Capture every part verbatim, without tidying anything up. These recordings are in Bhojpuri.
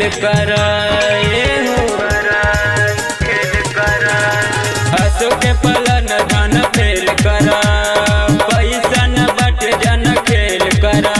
खेल कराए हो हसो के पलन धन फेल करा पैसा न बट जन खेल करा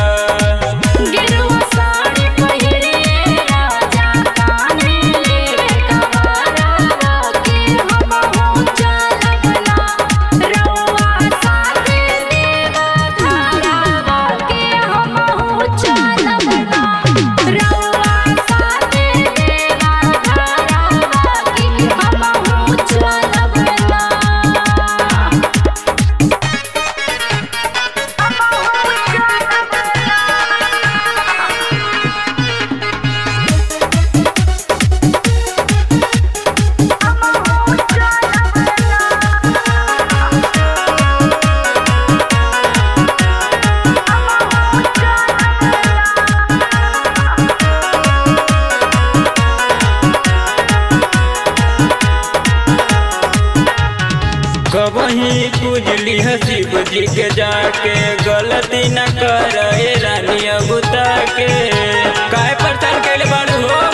कबही पूजली शिव जी के जाके गलती न करे रानी अबुता के काय प्रचार कैले बारू हो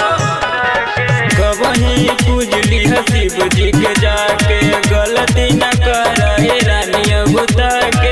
कबही पूजली शिव जी के जाके गलती न करे रानी अबुता के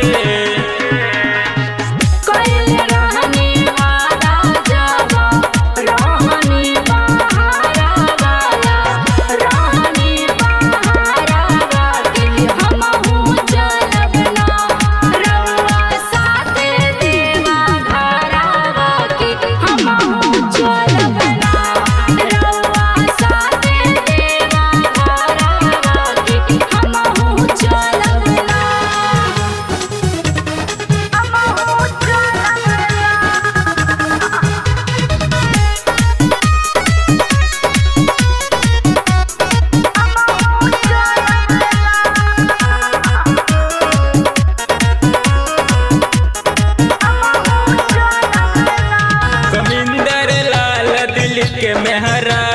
के मेहरा